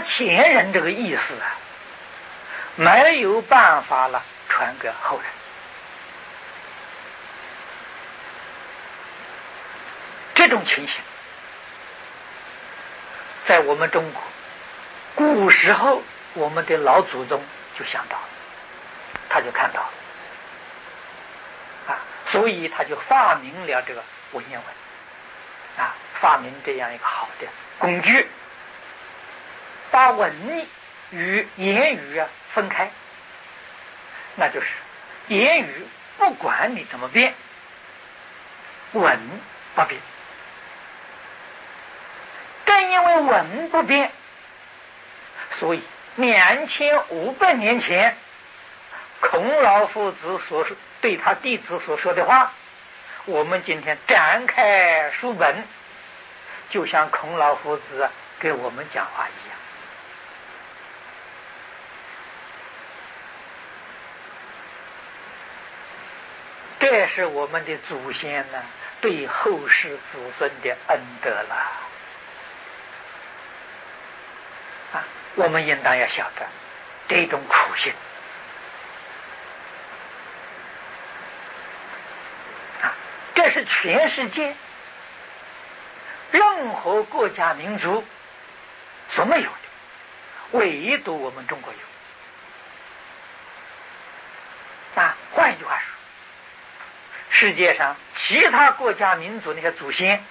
前人这个意思啊，没有办法了传给后人。这种情形在我们中国古时候，我们的老祖宗就想到了，他就看到了所以他就发明了这个文言文发明这样一个好的工具，把文与言语分开，那就是言语不管你怎么变，文不变。正因为文不变，所以2500年前孔老夫子对他弟子所说的话，我们今天展开书本，就像孔老夫子给我们讲话一样。这是我们的祖先呢对后世子孙的恩德了我们应当要晓得这种苦心这是全世界任何国家民族所没有的，唯独我们中国有换一句话说，世界上其他国家民族那些祖先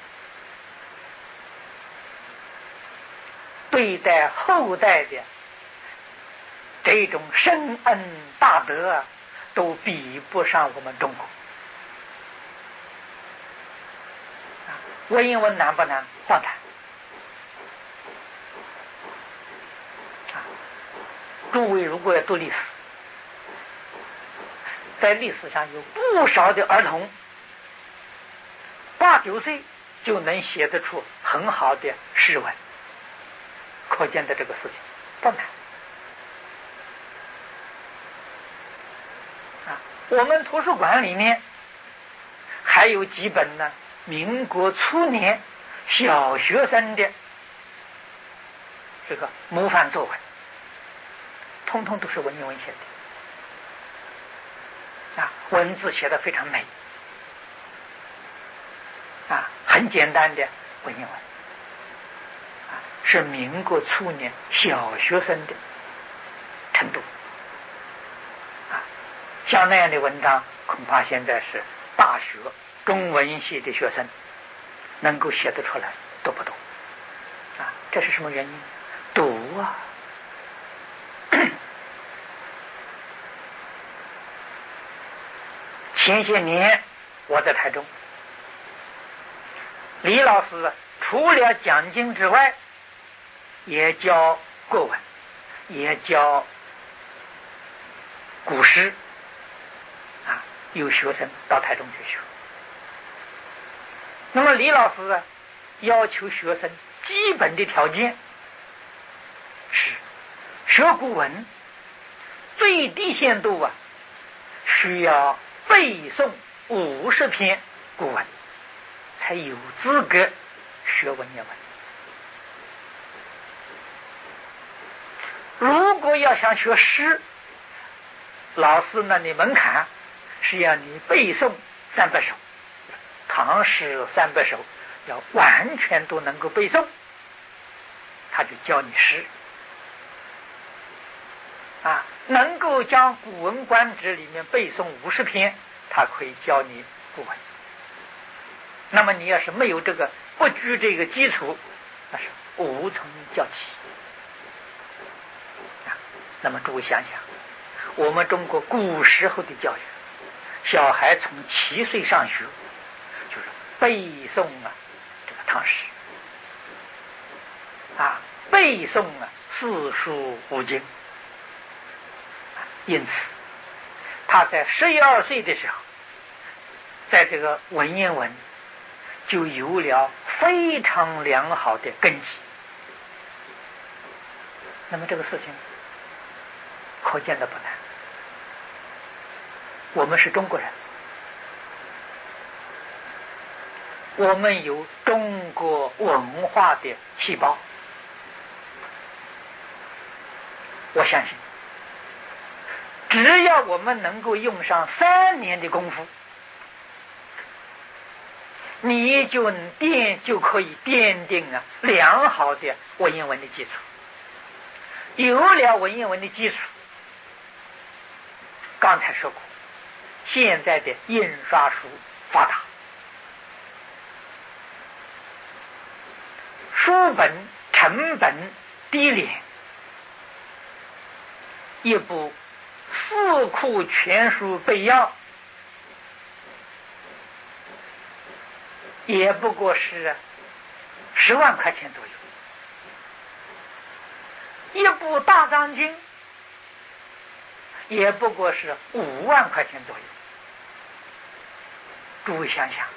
对待后代的这种深恩大德都比不上我们中国文言文难不难？不难诸位如果要读历史，在历史上有不少的儿童8、9岁就能写得出很好的诗文，可见的这个事情不难我们图书馆里面还有几本呢民国初年小学生的这个模范作文，通通都是文言文写的文字写得非常美很简单的文言文是民国初年小学生的程度像那样的文章恐怕现在是大学中文系的学生能够写得出来多不多这是什么原因？读前些年我在台中，李老师除了讲经之外也教国文，也教古诗有学生到台中去学。那么李老师要求学生基本的条件是学古文最低限度需要背诵50篇古文，才有资格学文言文。如果要想学诗，老师那里门槛是要你背诵300首，唐诗300首要完全都能够背诵，他就教你诗能够将《古文观止》里面背诵50篇，他可以教你古文。那么你要是没有这个不具这个基础，那是无从教起那么诸位想想，我们中国古时候的教育，小孩从7岁上学就是背诵这个唐诗背诵四书五经因此他在11、12岁的时候，在这个文言文就有了非常良好的根基。那么这个事情可见的不难。我们是中国人，我们有中国文化的细胞我相信，只要我们能够用上3年的功夫，你就可以奠定良好的文言文的基础。有了文言文的基础，刚才说过，现在的印刷术发达，书本成本低廉，一部四库全书备要也不过是10万块钱左右，一部大藏经也不过是5万块钱左右。诸位想想，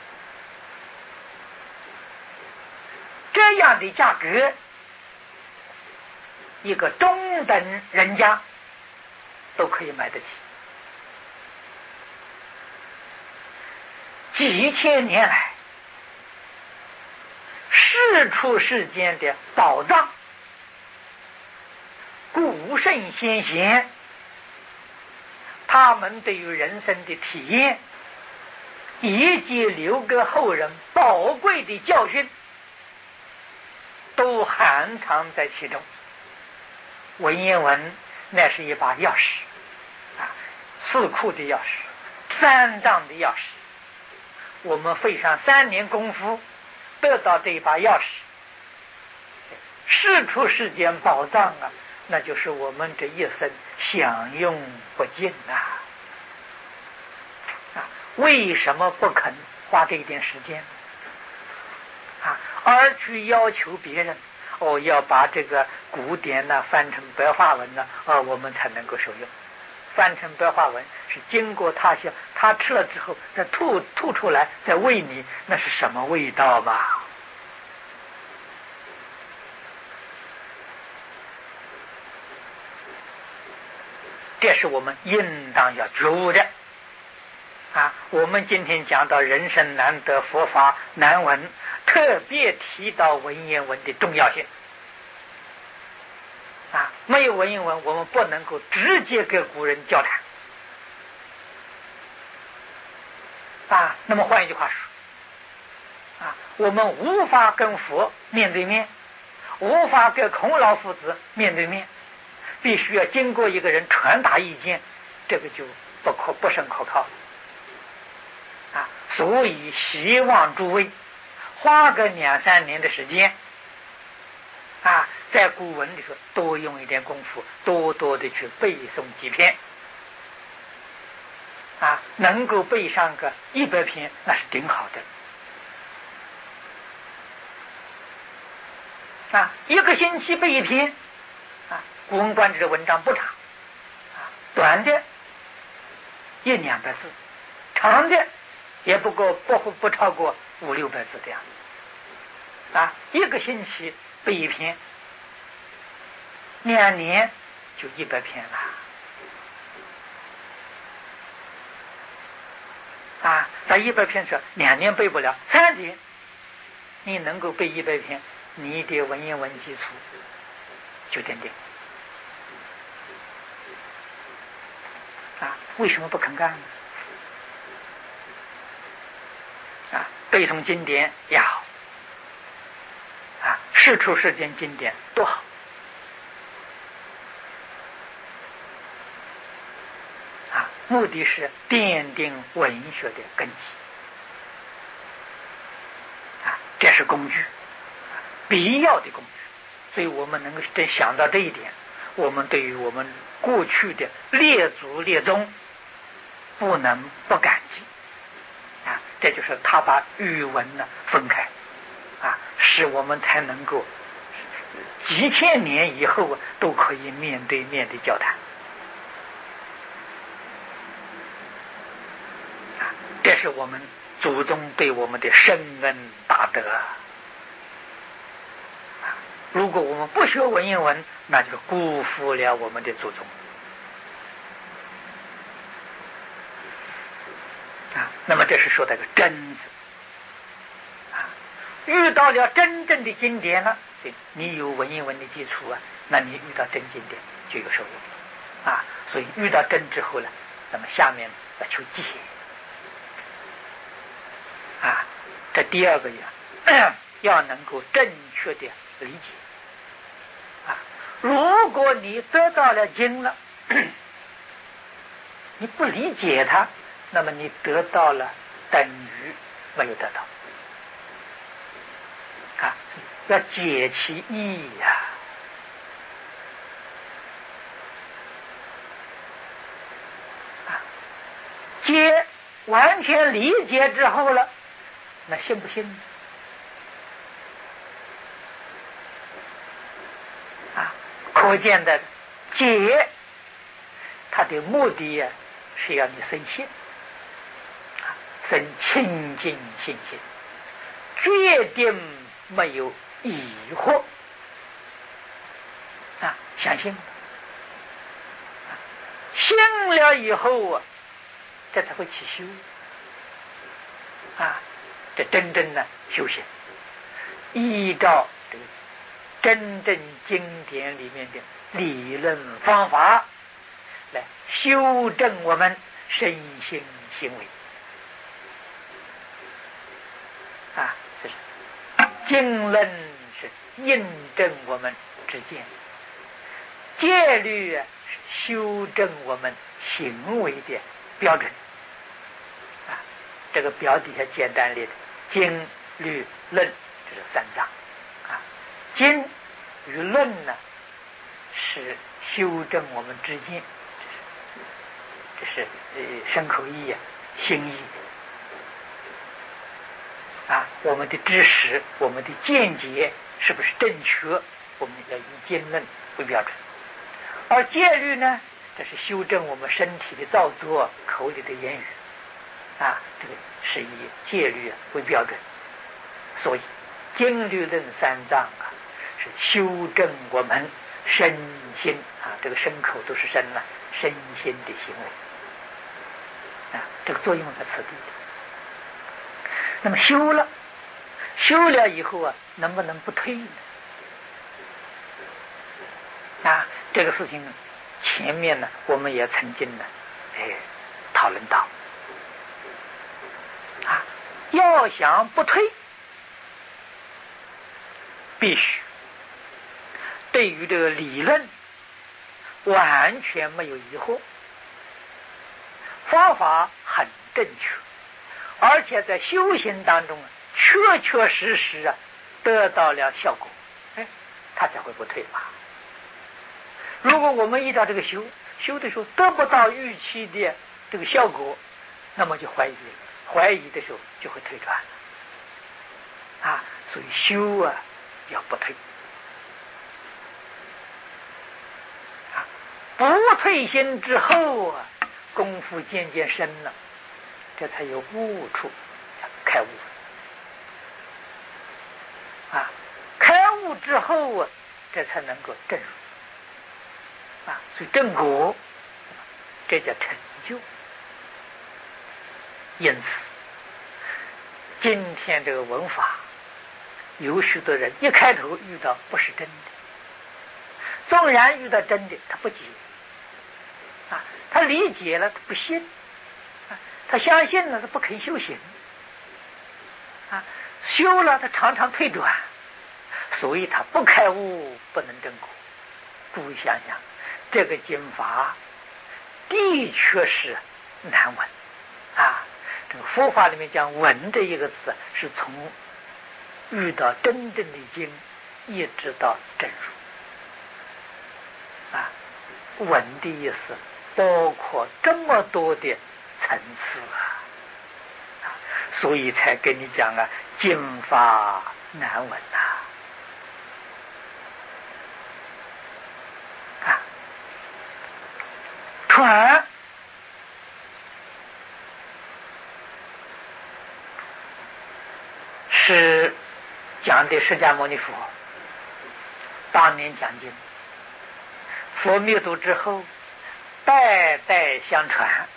这样的价格，一个中等人家都可以买得起。几千年来，世出世间的宝藏，古圣先贤，他们对于人生的体验，以及留给后人宝贵的教训，都含藏在其中。文言文那是一把钥匙四库的钥匙，3藏的钥匙。我们费上3年功夫得到这一把钥匙，世出世间宝藏那就是我们这一生享用不尽为什么不肯花这一点时间而去要求别人要把这个古典翻成白话文我们才能够受用。翻成白话文是经过他吃了之后再吐出来再喂你，那是什么味道吧？这是我们应当要觉悟的我们今天讲到人生难得佛法难闻，特别提到文言文的重要性没有文言文，我们不能够直接跟古人交谈那么换一句话说我们无法跟佛面对面，无法跟孔老夫子面对面，必须要经过一个人传达意见，这个就不甚可靠所以希望诸位花个2-3年的时间在古文里头多用一点功夫，多多的去背诵几篇能够背上个100篇，那是挺好的一个星期背1篇古文观止的文章不长短的100-200字，长的也不超过500-600字这样一个星期背1篇，2年就100篇了在100篇是2年背不了，3年你能够背100篇，你的文言文基础就奠定为什么不肯干呢？背诵经典也好世出世间经典多好目的是奠定文学的根基这是工具必要的工具。所以我们能够真想到这一点，我们对于我们过去的列祖列宗不能不感激这就是他把语文分开使我们才能够几千年以后都可以面对面的交谈这是我们祖宗对我们的深恩大德如果我们不学文言文，那就辜负了我们的祖宗那么这是说的个真字遇到了真正的经典了， 对，你有文言文的基础啊，那你遇到真经典就有受用啊。所以遇到真之后呢，那么下面要求解啊。这第二个呀，要能够正确的理解啊。如果你得到了经了，你不理解它，那么你得到了等于没有得到啊。要解其意呀解完全理解之后了，那信不信呢？可见的解它的目的呀，是要你生信生清净信心，决定没有疑惑相信信了以后啊，这才会起修这真正的修行，依照这个真正经典里面的理论方法来修正我们身心行为这是经论是印证我们之见，戒律是修正我们行为的标准这个表底下简单列的经律论，这是三章经与论呢是修正我们之见，这是身口意心意我们的知识，我们的见解是不是正确，我们要以经论为标准。而戒律呢，这是修正我们身体的造作，口里的言语这个是以戒律为标准。所以经律论三章是修正我们身心这个身口都是身身心的行为这个作用在此地的。那么修了以后能不能不退呢？这个事情前面呢我们也曾经呢讨论到要想不退，必须对于这个理论完全没有疑惑，方法很正确，而且在修行当中确确实实得到了效果，他才会不退嘛。如果我们遇到这个修的时候得不到预期的这个效果，那么就怀疑了，怀疑的时候就会退转了所以修要不退不退心之后功夫渐渐深了，这才有悟处，开悟开悟之后这才能够证入所以正果这叫成就。因此今天这个文法有许多人一开头遇到不是真的，纵然遇到真的他不解他理解了他不信他相信了他不肯修行修了他常常退转，所以他不开悟不能证果。诸位想想，这个经法的确是难闻这个佛法里面讲闻这一个字是从遇到真正的经一直到证入闻的意思包括这么多的层次所以才跟你讲经法难闻传是讲的释迦牟尼佛当年讲经，佛灭度之后代代相传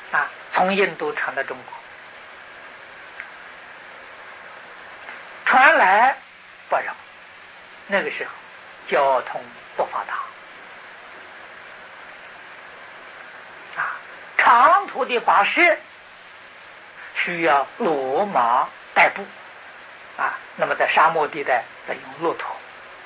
从印度传到中国，传原来不容易，那个时候交通不发达啊，长途的跋涉需要骡马代步啊，那么在沙漠地带再用骆驼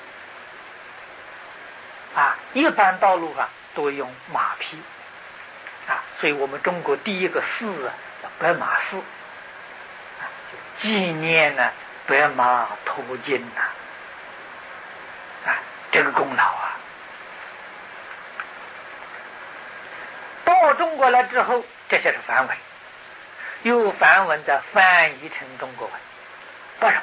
啊，一般道路上都用马匹啊，所以我们中国第一个寺啊叫白马寺啊，就纪念呢白马驮经呐啊，这个功劳啊。到中国来之后，这些是梵文，由梵文再翻译成中国文，不容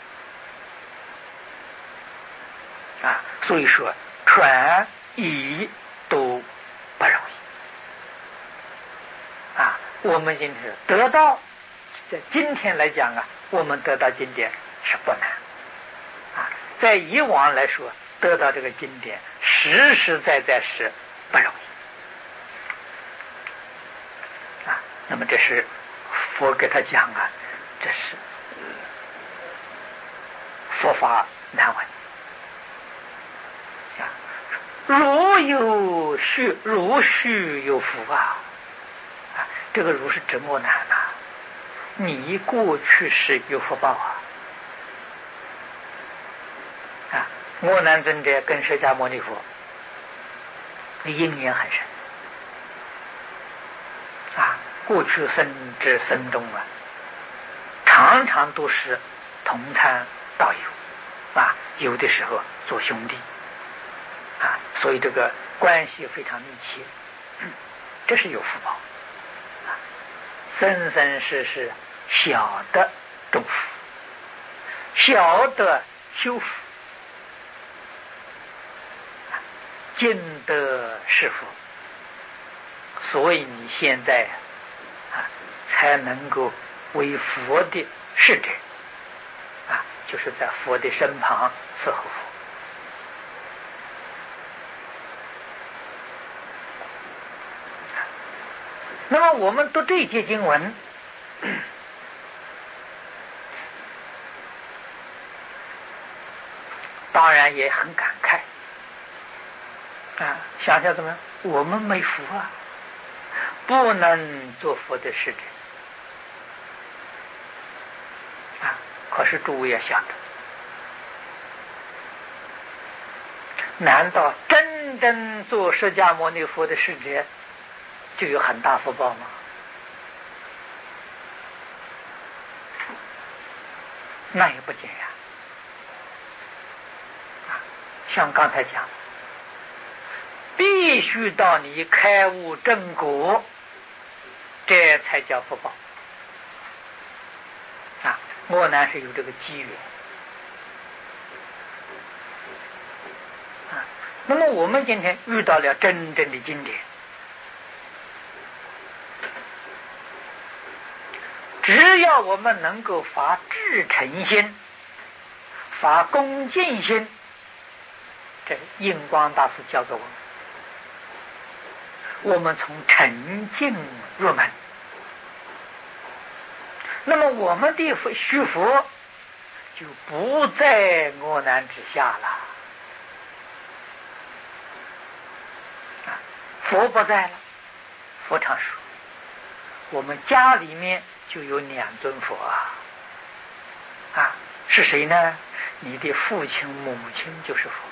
易啊。所以说传译都不容易啊。我们今天得到，在今天来讲啊，我们得到经典是不难啊。在以往来说，得到这个经典实实在在是不容易啊。那么这是佛给他讲啊，这是佛法难闻啊。如须有福啊！啊，这个如是指我难呐，你过去是有福报啊！啊，我难尊者跟释迦牟尼佛因缘很深啊，过去生之生中啊，常常都是同参道友啊，有的时候做兄弟啊，所以这个关系非常密切，这是有福报啊，生生世世晓得种福，晓得修福，尽得是福，所以你现在啊才能够为佛的侍者啊，就是在佛的身旁伺候佛。那么我们读这节经文，当然也很感慨啊！想想怎么样？我们没福啊，不能做佛的侍者啊！可是诸位要晓得，难道真正做释迦牟尼佛的侍者就有很大福报吗？那也不尽然啊！像刚才讲，必须到你开悟正果，这才叫福报啊！我呢是有这个机缘啊。那么我们今天遇到了真正的经典，只要我们能够发至诚心，发恭敬心，这印光大师教给我们从诚敬入门，那么我们的学佛就不在我难之下了啊！佛不在了，佛常说，我们家里面就有2尊佛啊，是谁呢？你的父亲母亲就是佛。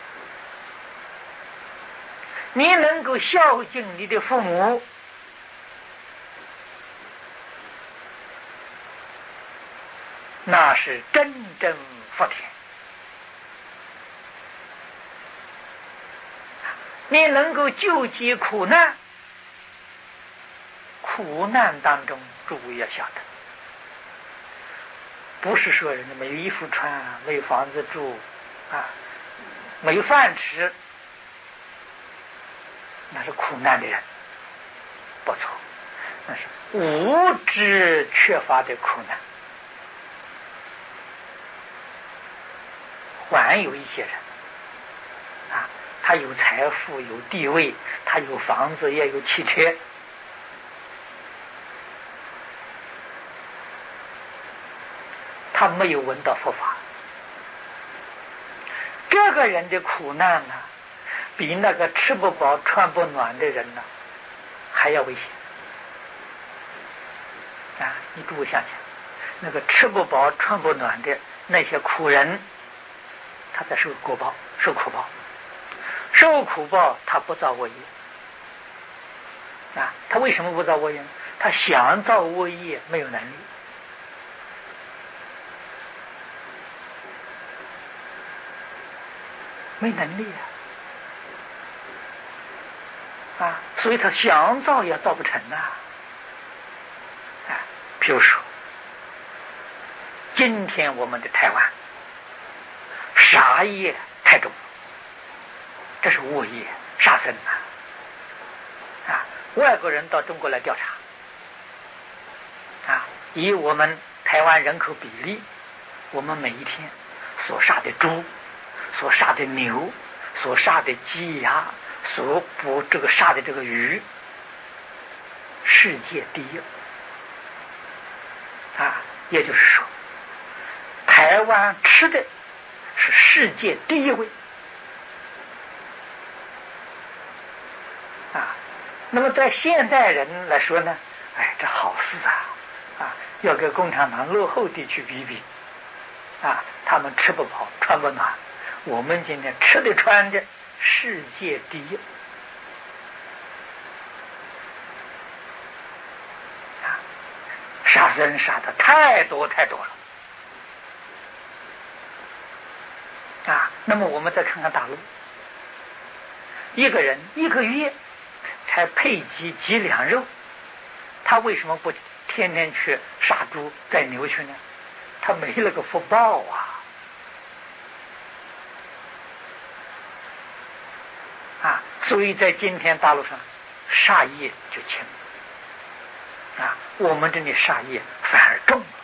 你能够孝敬你的父母，那是真正福田。你能够救济苦难，苦难当中诸位要晓得，不是说人家没有衣服穿，没有房子住啊，没有饭吃，那是苦难的人，不错，那是物质缺乏的苦难。还有一些人啊，他有财富有地位，他有房子也有汽车，他没有闻到佛法这个人的苦难呢，比那个吃不饱穿不暖的人呢还要危险啊！你诸位想想，那个吃不饱穿不暖的那些苦人，他在受苦报，受苦报，受苦报，他不造恶业啊！他为什么不造恶业呢？他想造恶业，没有能力。没能力啊！所以他想造也造不成啊！比如说，今天我们的台湾杀业太重，这是恶业，杀生啊！外国人到中国来调查啊，以我们台湾人口比例，我们每一天所杀的猪，所杀的牛，所杀的鸡鸭，所捕杀的这个鱼，世界第一啊！也就是说，台湾吃的是世界第一位啊！那么在现代人来说呢，这好事啊！要跟共产党落后地区比比啊，他们吃不饱穿不暖。我们今天吃的穿的世界第一啊！杀生杀的太多太多了啊！那么我们再看看大陆，一个人一个月才配几两肉，他为什么不天天去杀猪宰牛去呢？他没了个福报啊！所以在今天大陆上，杀业就轻啊，我们这里杀业反而重了。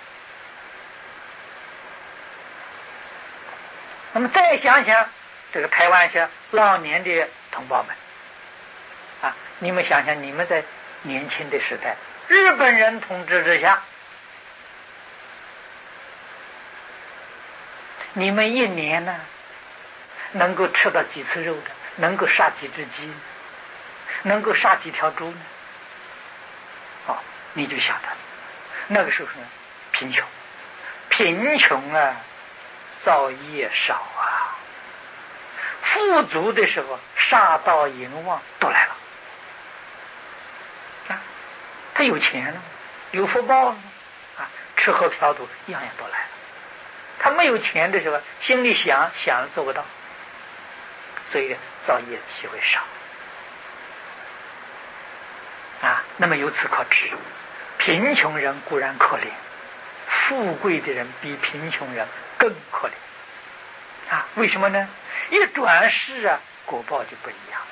那么再想想这个台湾些老年的同胞们啊，你们想想，你们在年轻的时代，日本人统治之下，你们一年呢能够吃到几次肉的？能够杀几只鸡，能够杀几条猪呢？你就晓得那个时候呢，贫穷啊，造业少啊。富足的时候，杀盗淫妄都来了啊！他有钱了，有福报了啊，吃喝嫖赌样样都来了。他没有钱的时候，心里想了做不到。所以造业机会少啊。那么由此可知，贫穷人固然可怜，富贵的人比贫穷人更可怜啊。为什么呢？一转世啊，果报就不一样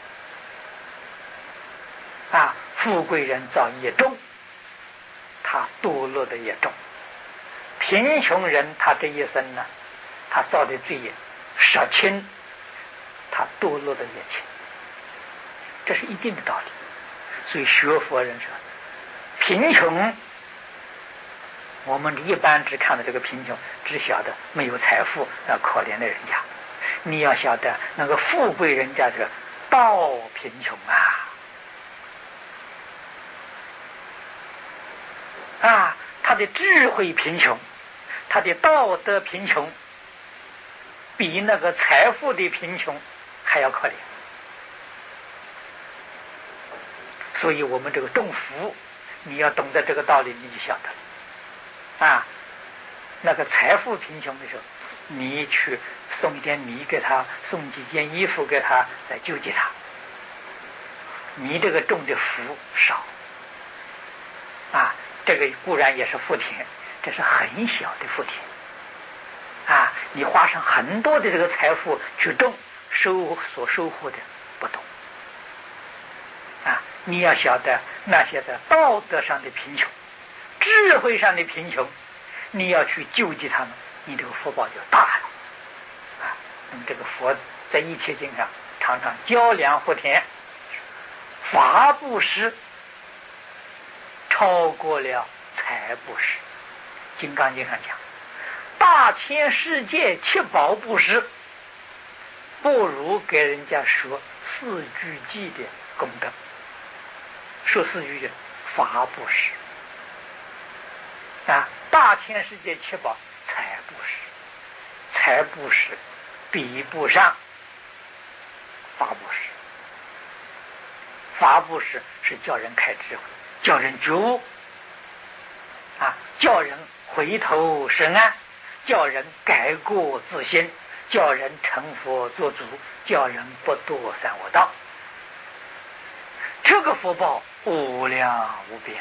啊。富贵人造业重，他堕落的也重；贫穷人他这一生呢，他造的罪业少轻，他堕落的也轻，这是一定的道理。所以学佛人说，贫穷，我们一般只看到这个贫穷，只晓得没有财富可怜的人家。你要晓得那个富贵人家是道贫穷啊，他的智慧贫穷，他的道德贫穷，比那个财富的贫穷还要可怜。所以我们这个种福，你要懂得这个道理，你就晓得啊。那个财富贫穷的时候，你去送一点米给他，送几件衣服给他，来救济他，你这个种的福少啊。这个固然也是福田，这是很小的福田啊。你花上很多的这个财富去种，所收获的不多啊。你要晓得那些在道德上的贫穷，智慧上的贫穷，你要去救济他们，你这个福报就大了啊。那么这个佛在一切经上常常教良福田，法布施超过了财布施。金刚经上讲，大千世界七宝布施不如给人家说四句偈的功德。说四句偈，法布施啊，大千世界七宝财布施，财布施比不上法布施。法布施是叫人开智慧，叫人觉悟啊，叫人回头是岸，叫人改过自新，叫人成佛做主，叫人不堕三恶道。这个福报无量无边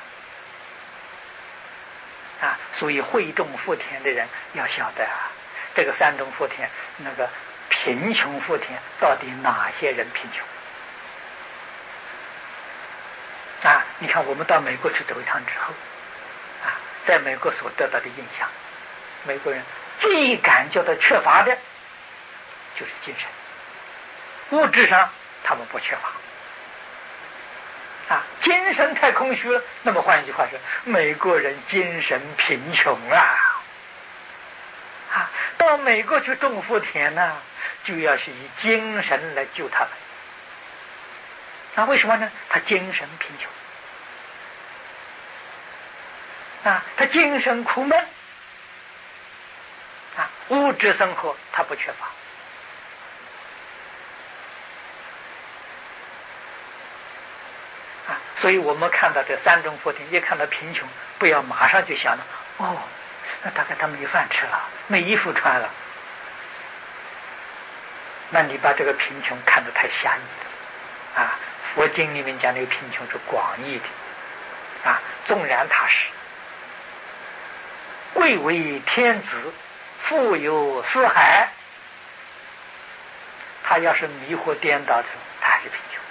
啊！所以会种福田的人要晓得啊，这个山东福田那个贫穷福田到底哪些人贫穷啊？你看我们到美国去走一趟之后啊，在美国所得到的印象，美国人最感觉到缺乏的就是精神，物质上他们不缺乏啊，精神太空虚了。那么换一句话说，美国人精神贫穷啊！到美国去种福田呢，就要是以精神来救他们。为什么呢？他精神贫穷啊，他精神苦闷啊，物质生活他不缺乏。所以我们看到这三种福田，一看到贫穷，不要马上就想到哦，那大概他没饭吃了，没衣服穿了。那你把这个贫穷看得太狭义了啊！佛经里面讲这个贫穷是广义的啊，纵然他是贵为天子，富有四海，他要是迷惑颠倒的，他还是贫穷。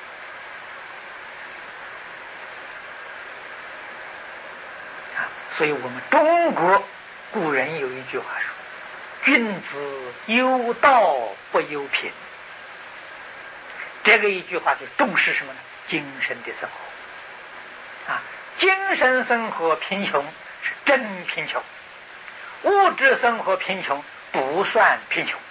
所以我们中国古人有一句话说：“君子忧道不忧贫。”这个一句话就重视什么呢？精神的生活啊，精神生活贫穷是真贫穷，物质生活贫穷不算贫穷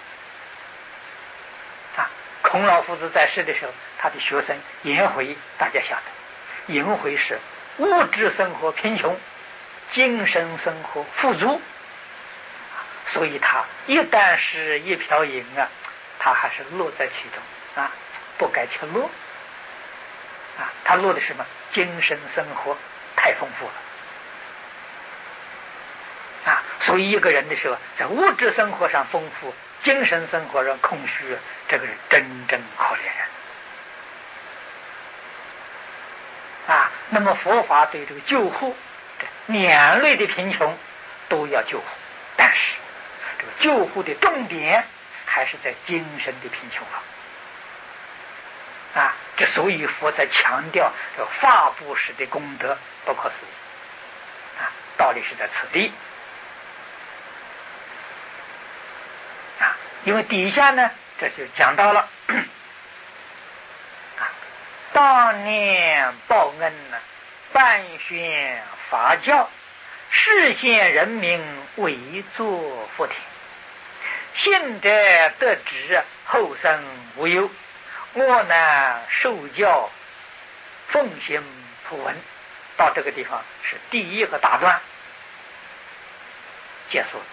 啊。孔老夫子在世的时候，他的学生颜回，大家晓得，颜回是物质生活贫穷，精神生活富足，所以他一旦是一瓢饮啊，他还是乐在其中啊，不该去乐啊。他乐的什么？精神生活太丰富了啊。所以一个人的时候，在物质生活上丰富，精神生活上空虚，这个人真正可怜人啊。那么佛法对这个救护两类的贫穷都要救护，但是这个救护的重点还是在精神的贫穷上啊。这所以佛在强调这个法布施的功德不可思议啊，道理是在此地啊。因为底下呢，这就讲到了啊，当年报恩呢，办宣法教，示现人民为作福田，信者得知，后生无忧。我呢受教，奉行普文。到这个地方是第一个大段结束了。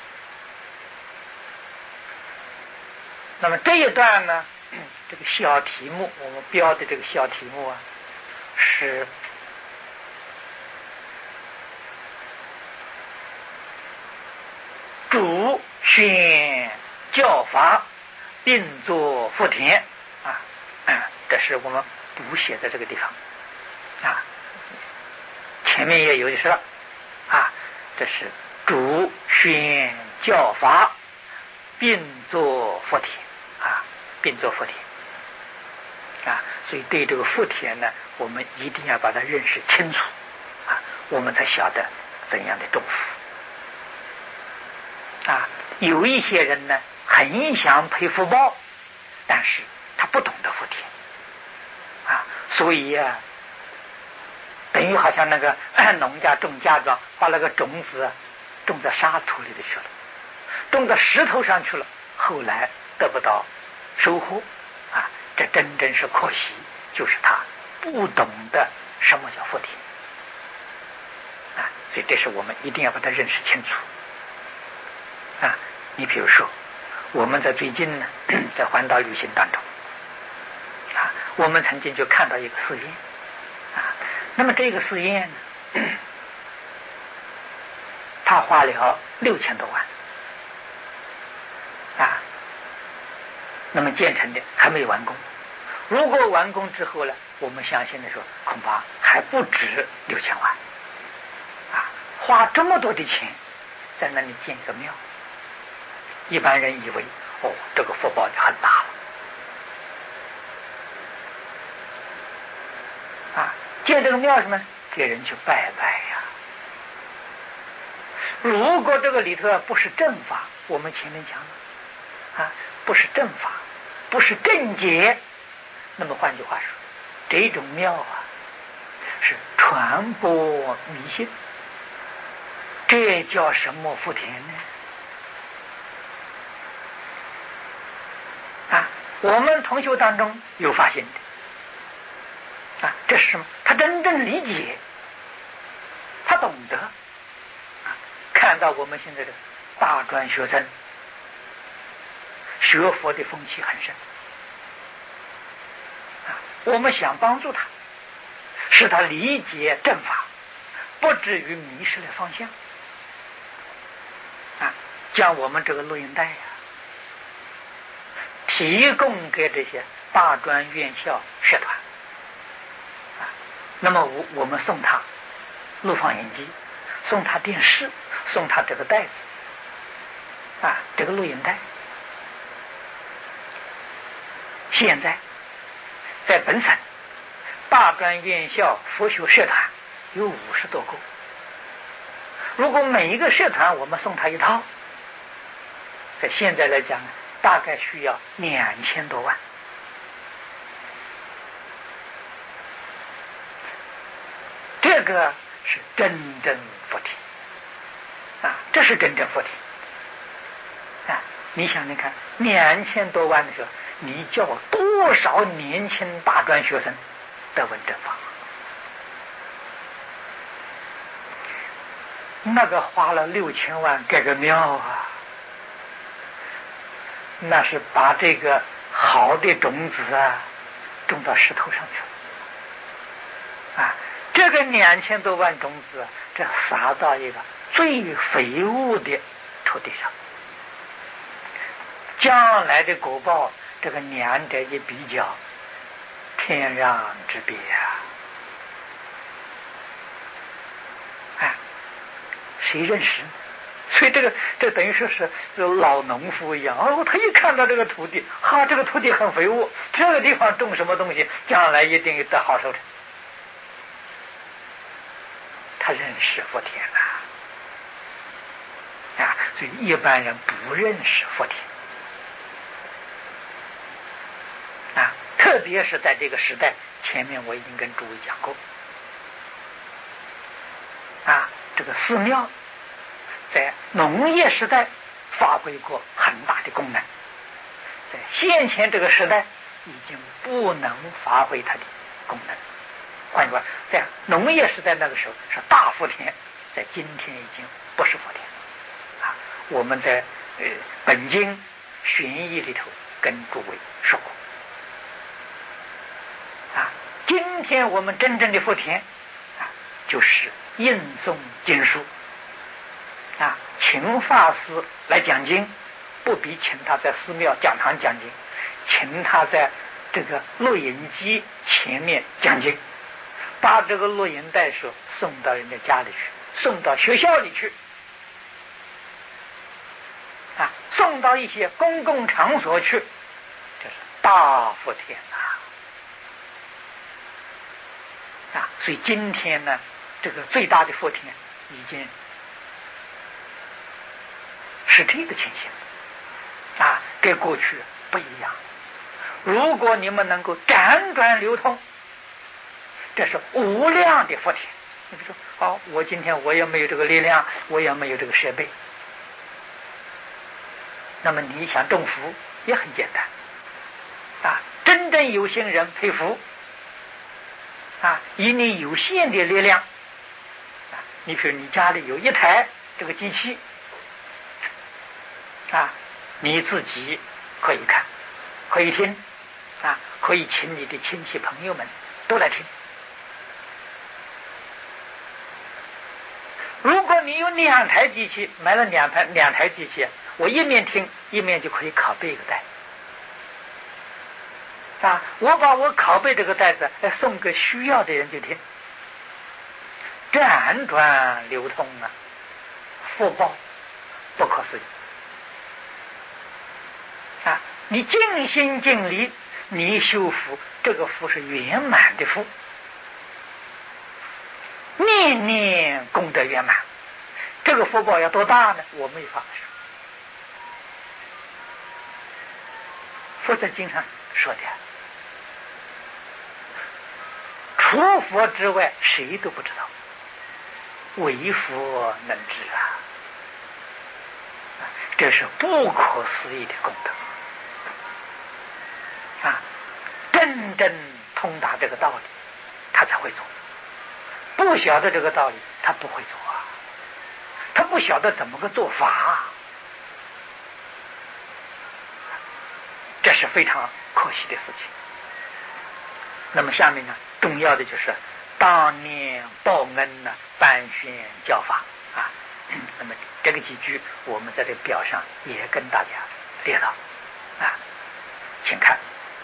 那么这一段呢，这个小题目我们标的这个小题目啊，是主宣教法，并作福田啊，这是我们补写在这个地方啊。前面也有的说啊，这是主宣教法，并作福田啊，并作福田啊。所以对这个福田呢，我们一定要把它认识清楚啊，我们才晓得怎样的种福啊。有一些人呢，很想配福报，但是他不懂得福田啊，所以啊，等于好像那个农家种家庄，把那个种子种在沙土里头去了，种到石头上去了，后来得不到收获啊，这真正是可惜，就是他不懂得什么叫福田啊，所以这是我们一定要把它认识清楚啊。你比如说，我们在最近呢，在环岛旅行当中啊，我们曾经就看到一个寺院啊，那么这个寺院呢，他花了6000多万啊，那么建成的还没有完工。如果完工之后呢，我们相信的说，恐怕还不止6000万啊！花这么多的钱在那里建一个庙，一般人以为哦，这个福报就很大了啊！建这个庙什么？给人去拜拜呀。如果这个里头不是正法，我们前面讲了啊，不是正法，不是正解，那么换句话说，这种庙啊是传播迷信，这叫什么福田呢？啊，我们同学当中有发现的啊，这是什么？他真正理解，他懂得啊，看到我们现在的大专学生学佛的风气很盛啊，我们想帮助他，使他理解正法，不至于迷失了方向啊，将我们这个录音带呀，提供给这些大专院校社团啊，那么我们送他录放影机，送他电视，送他这个袋子啊，这个录音带。现在在本省大专院校佛学社团有50多个，如果每一个社团我们送他一套，在现在来讲大概需要2000多万。这个是真正福田啊，这是真正福田啊！你想想看，2000多万的时候，你叫多少年轻大专学生得闻正法？那个花了6000万盖个庙啊，那是把这个好的种子啊种到石头上去了啊！这个2000多万种子，这撒到一个最肥沃的土地上，将来的果报，这个两者一比较，天壤之别啊！谁认识？所以这等于说是老农夫一样哦，他一看到这个土地，哈，这个土地很肥沃，这个地方种什么东西，将来一定得好收成。他认识福田啊，所以一般人不认识福田啊，特别是在这个时代，前面我已经跟诸位讲过啊，这个寺庙在农业时代发挥过很大的功能，在先前这个时代已经不能发挥它的功能。换句话，在农业时代那个时候是大福田，在今天已经不是福田啊。我们在本经玄义里头跟诸位说过啊，今天我们真正的福田啊，就是印诵经书啊，请法师来讲经，不比请他在寺庙讲堂讲经，请他在这个录音机前面讲经，把这个录音带书送到人家家里去，送到学校里去啊，送到一些公共场所去，这是大福田啊！所以今天呢，这个最大的福田已经是这个情形啊，跟过去不一样。如果你们能够辗转流通，这是无量的福田。你比如说，好，我今天我也没有这个力量，我也没有这个设备那么你想种福也很简单啊，真正有心人配福啊，以你有限的力量啊，你比如你家里有一台这个机器啊，你自己可以看，可以听啊，可以请你的亲戚朋友们都来听。如果你有2台机器，买了两台机器，我一面听一面就可以拷贝一个带啊，我把我拷贝这个带子送给需要的人就听，辗转流通啊，福报不可思议啊！你尽心尽力，你修福，这个福是圆满的福，念念功德圆满，这个福报要多大呢？我没法说。佛在经上说的，除佛之外谁都不知道，唯佛能知啊！这是不可思议的功德啊！真正通达这个道理，他才会做。不晓得这个道理，他不会做啊！他不晓得怎么个做法，这是非常可惜的事情。那么下面呢，重要的就是当年报恩呢，颁宣教法啊。那么这个几句我们在这个表上也跟大家列到啊，请看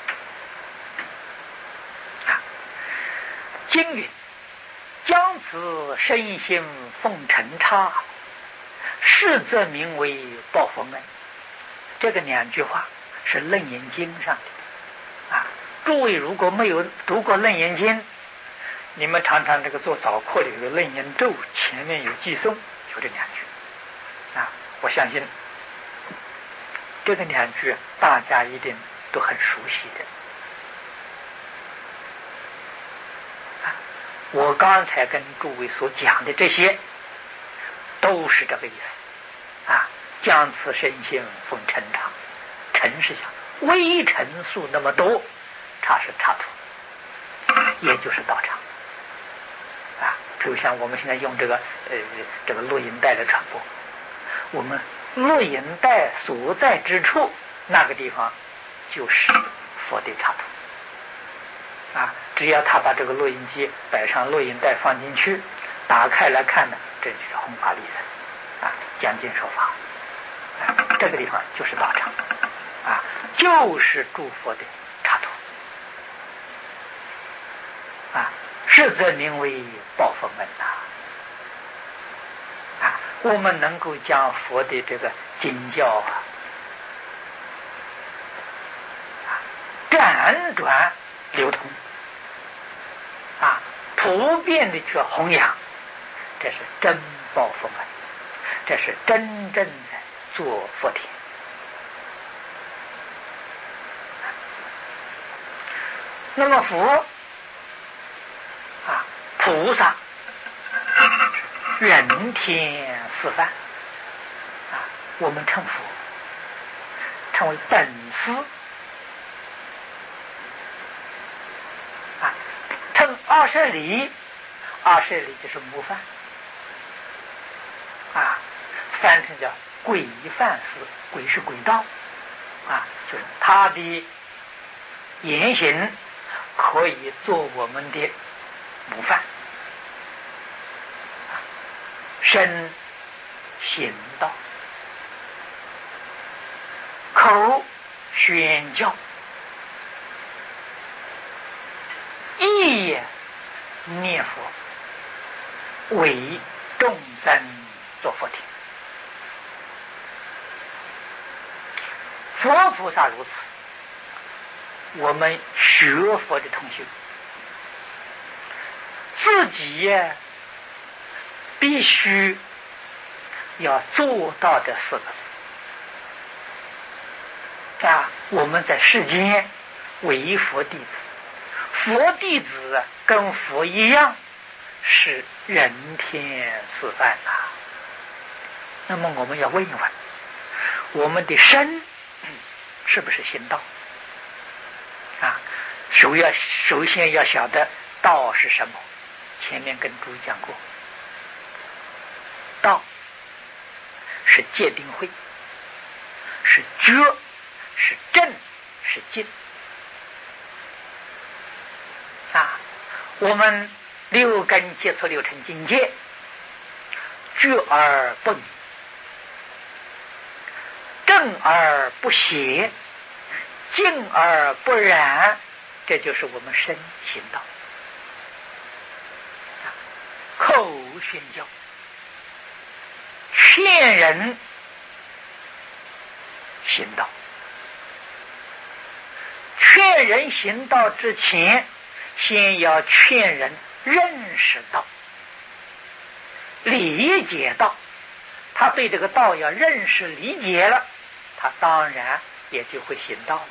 啊，经云：将此身心奉承差，是则名为报佛恩。这个2句话是《楞严经》上的啊。诸位如果没有读过《楞严经》，你们常常这个做早课里有《楞严咒》，前面有寄颂，就这2句啊。我相信这个2句大家一定都很熟悉的。我刚才跟诸位所讲的这些都是这个意思啊。将此身心奉承差，承是想微尘数那么多，差是差土，也就是道场啊。比如像我们现在用这个录音带的传播，我们录音带所在之处那个地方就是佛的刹土啊。只要他把这个录音机摆上录音带放进去，打开来看呢，这就是弘法利生啊，讲经说法啊，这个地方就是道场啊，就是诸佛的刹土啊，是则名为报佛恩呐啊。我们能够将佛的这个经教辗转流通啊，普遍的去弘扬，这是真报佛恩，这是真正的做佛田。那么佛啊，菩萨人天四梵啊，我们称佛称为本师啊，称20里，20里就是模范啊，翻成叫轨范师，轨是轨道啊，就是他的言行可以做我们的模范，身行道，口宣教，意念佛，为众生做佛田。佛菩萨如此，我们学佛的同学自己必须要做到这4个字啊！我们在世间为佛弟子，佛弟子跟佛一样是人天四梵啊。那么我们要问一问， 我们的身是不是行道啊？首先要晓得道是什么。前面跟诸位讲过，道是戒定慧，是觉，是正，是静啊。我们六根接触六尘境界，觉而不迷，正而不邪，静而不染，这就是我们身行道。口宣教，劝人行道。劝人行道之前，先要劝人认识道，理解道。他对这个道要认识理解了，他当然也就会行道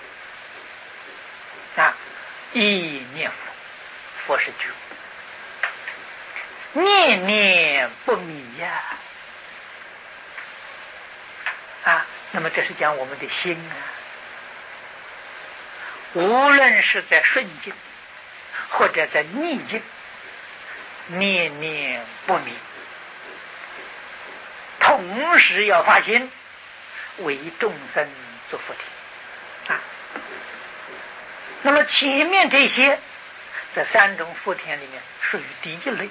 了啊。一念佛，佛是觉，念念不迷呀啊。那么这是讲我们的心啊，无论是在顺境或者在逆境，念念不迷，同时要发心为众生做佛体啊。那么前面这些在三种福田里面属于第一类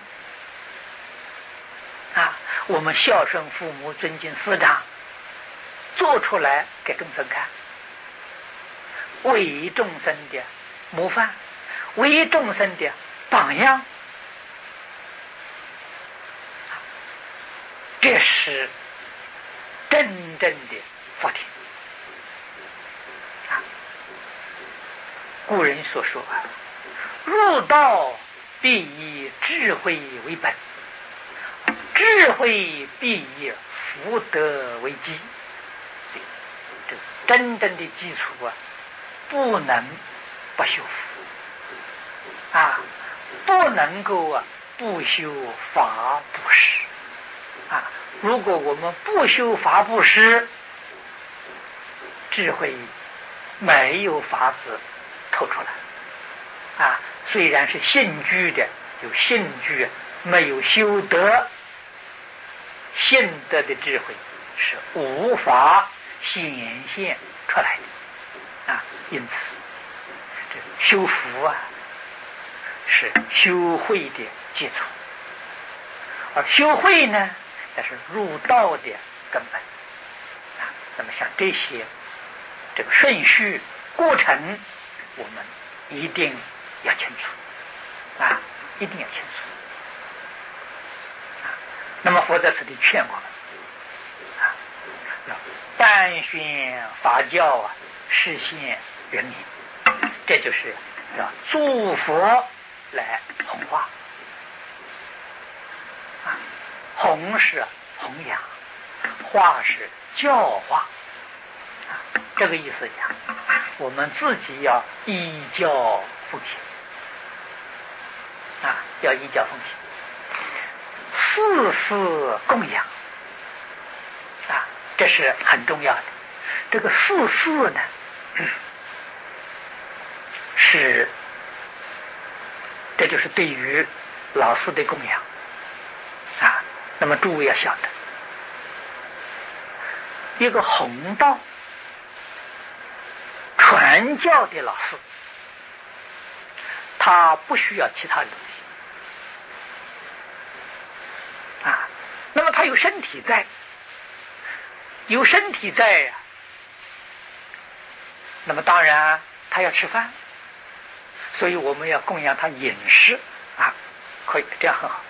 啊。我们孝顺父母，尊敬师长，做出来给众生看，为众生的模范，为众生的榜样，这是真正的福田啊。古人所说啊，入道必以智慧为本，智慧必以福德为基。这真正的基础啊，不能不修福啊，不能够啊不修法布施啊。如果我们不修法布施，智慧没有法子透出来啊。虽然是信居的，有信居，没有修德，信德的智慧是无法显现出来的啊。因此这修福啊是修慧的基础，而修慧呢，那是入道的根本啊。那么像这些这个顺序过程，我们一定要清楚啊，一定要清楚啊。那么佛在此地劝我们啊，要办宣法教啊，实现人民，这就是要诸佛来弘化啊。弘是弘扬，化是教化啊。这个意思讲，我们自己要依教奉行啊，要依教奉行，事事供养啊，这是很重要的。这个事事呢，是这就是对于老师的供养啊。那么诸位要晓得，一个弘道传教的老师，他不需要其他的东西啊。那么他有身体在，有身体在呀，那么当然他要吃饭，所以我们要供养他饮食啊，可以，这样很好。